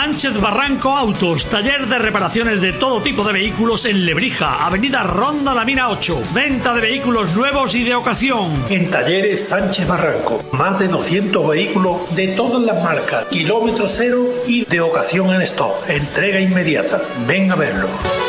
Sánchez Barranco Autos, taller de reparaciones de todo tipo de vehículos en Lebrija, avenida Ronda La Mina 8. Venta de vehículos nuevos y de ocasión. En Talleres Sánchez Barranco, más de 200 vehículos de todas las marcas, kilómetro cero y de ocasión en stock. Entrega inmediata. Ven a verlo.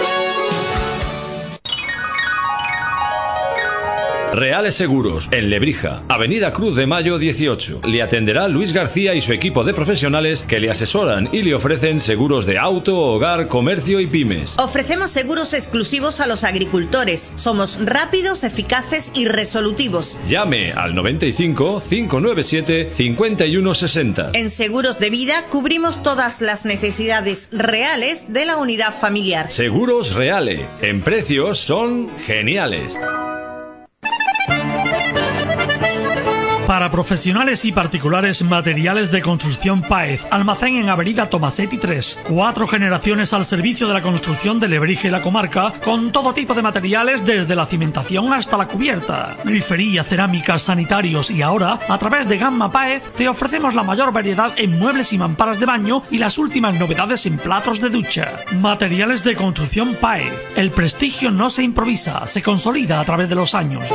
Reales Seguros, en Lebrija, avenida Cruz de Mayo 18. Le atenderá Luis García y su equipo de profesionales que le asesoran y le ofrecen seguros de auto, hogar, comercio y pymes. Ofrecemos seguros exclusivos a los agricultores. Somos rápidos, eficaces y resolutivos. Llame al 95 597 5160. En Seguros de Vida cubrimos todas las necesidades reales de la unidad familiar. Seguros Reales, en precios son geniales. Para profesionales y particulares, materiales de construcción Páez. Almacén en avenida Tomasetti 3. 4 generaciones al servicio de la construcción de Lebrija y la comarca, con todo tipo de materiales desde la cimentación hasta la cubierta. Grifería, cerámicas, sanitarios y ahora, a través de Gamma Páez, te ofrecemos la mayor variedad en muebles y mamparas de baño y las últimas novedades en platos de ducha. Materiales de construcción Páez. El prestigio no se improvisa, se consolida a través de los años.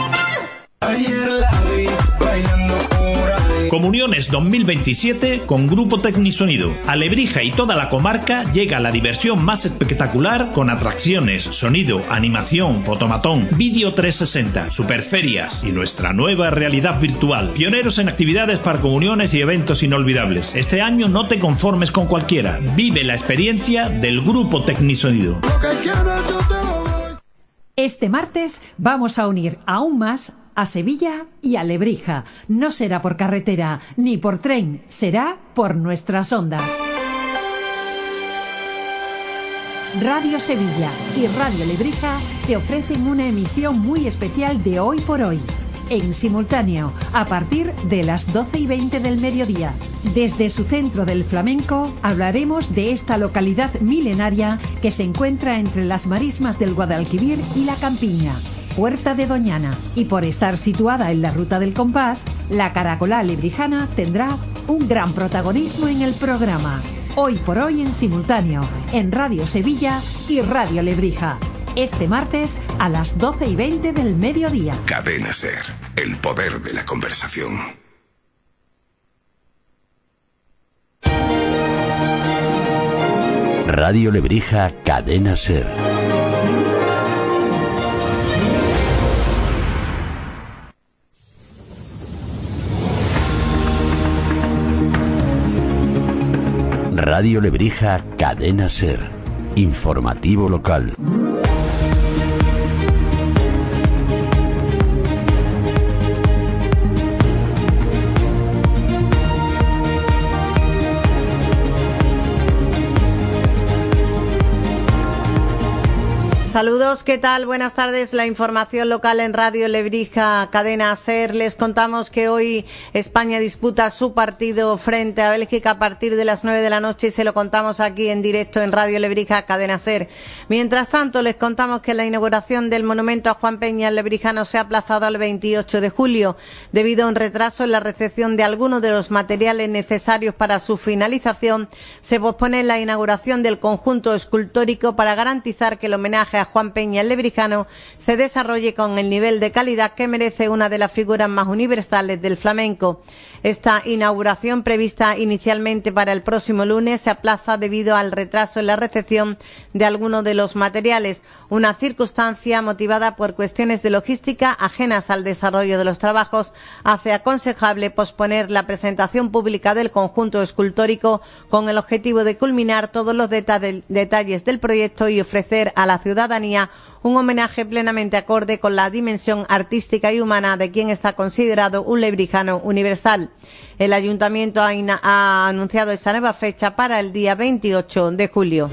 Comuniones 2027 con Grupo Tecnisonido. A Lebrija y toda la comarca llega la diversión más espectacular con atracciones, sonido, animación, fotomatón, vídeo 360, superferias y nuestra nueva realidad virtual. Pioneros en actividades para comuniones y eventos inolvidables. Este año no te conformes con cualquiera. Vive la experiencia del Grupo Tecnisonido. Este martes vamos a unir aún más a Sevilla y a Lebrija. No será por carretera ni por tren, será por nuestras ondas. Radio Sevilla y Radio Lebrija te ofrecen una emisión muy especial de Hoy por Hoy, en simultáneo, a partir de las 12:20 del mediodía. Desde su centro del flamenco hablaremos de esta localidad milenaria que se encuentra entre las marismas del Guadalquivir y la Campiña, Puerta de Doñana, y por estar situada en la ruta del compás, la caracolá lebrijana tendrá un gran protagonismo en el programa. Hoy por Hoy en simultáneo, en Radio Sevilla y Radio Lebrija. Este martes a las 12:20 del mediodía. Cadena SER, el poder de la conversación. Radio Lebrija, Cadena SER. Radio Lebrija, Cadena SER. Informativo local. Saludos, ¿qué tal? Buenas tardes. La información local en Radio Lebrija, Cadena SER. Les contamos que hoy España disputa su partido frente a Bélgica a partir de las 9 de la noche y se lo contamos aquí en directo en Radio Lebrija, Cadena SER. Mientras tanto, les contamos que la inauguración del monumento a Juan Peña el Lebrijano se ha aplazado al 28 de julio debido a un retraso en la recepción de algunos de los materiales necesarios para su finalización. Se pospone la inauguración del conjunto escultórico para garantizar que el homenaje a Juan Peña el Lebrijano se desarrolle con el nivel de calidad que merece una de las figuras más universales del flamenco. Esta inauguración, prevista inicialmente para el próximo lunes, se aplaza debido al retraso en la recepción de algunos de los materiales, una circunstancia motivada por cuestiones de logística ajenas al desarrollo de los trabajos. Hace aconsejable posponer la presentación pública del conjunto escultórico con el objetivo de culminar todos los detalles del proyecto y ofrecer a la ciudadanía un homenaje plenamente acorde con la dimensión artística y humana de quien está considerado un lebrijano universal. El Ayuntamiento ha anunciado esa nueva fecha para el día 28 de julio.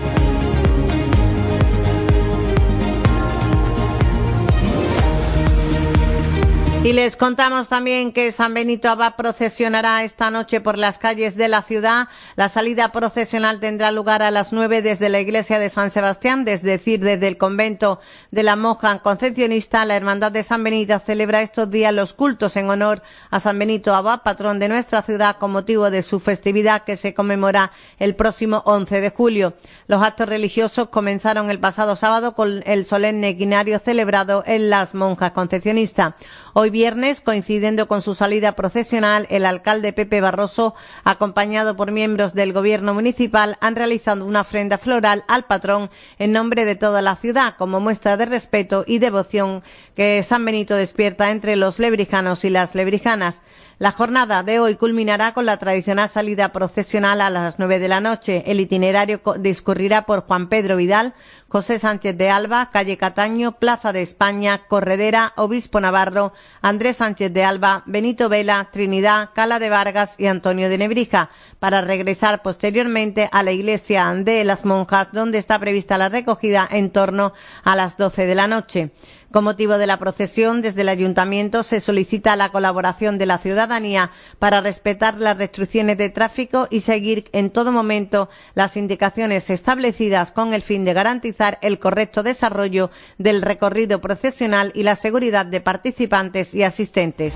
Y les contamos también que San Benito Abad procesionará esta noche por las calles de la ciudad. La salida procesional tendrá lugar a las 9 desde la iglesia de San Sebastián, es decir, desde el convento de la monja concepcionista. La Hermandad de San Benito celebra estos días los cultos en honor a San Benito Abad, patrón de nuestra ciudad, con motivo de su festividad que se conmemora el próximo 11 de julio. Los actos religiosos comenzaron el pasado sábado con el solemne quinario celebrado en las monjas concepcionistas. Hoy viernes, coincidiendo con su salida procesional, el alcalde Pepe Barroso, acompañado por miembros del gobierno municipal, han realizado una ofrenda floral al patrón en nombre de toda la ciudad, como muestra de respeto y devoción que San Benito despierta entre los lebrijanos y las lebrijanas. La jornada de hoy culminará con la tradicional salida procesional a las 9 de la noche. El itinerario discurrirá por Juan Pedro Vidal, José Sánchez de Alba, calle Cataño, Plaza de España, Corredera, Obispo Navarro, Andrés Sánchez de Alba, Benito Vela, Trinidad, Cala de Vargas y Antonio de Nebrija, para regresar posteriormente a la iglesia de las monjas, donde está prevista la recogida en torno a las 12 de la noche. Con motivo de la procesión, desde el Ayuntamiento se solicita la colaboración de la ciudadanía para respetar las restricciones de tráfico y seguir en todo momento las indicaciones establecidas con el fin de garantizar el correcto desarrollo del recorrido procesional y la seguridad de participantes y asistentes.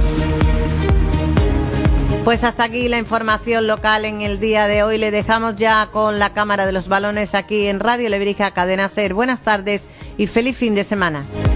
Pues hasta aquí la información local en el día de hoy. Le dejamos ya con la cámara de los balones aquí en Radio Lebrija, Cadena SER. Buenas tardes y feliz fin de semana.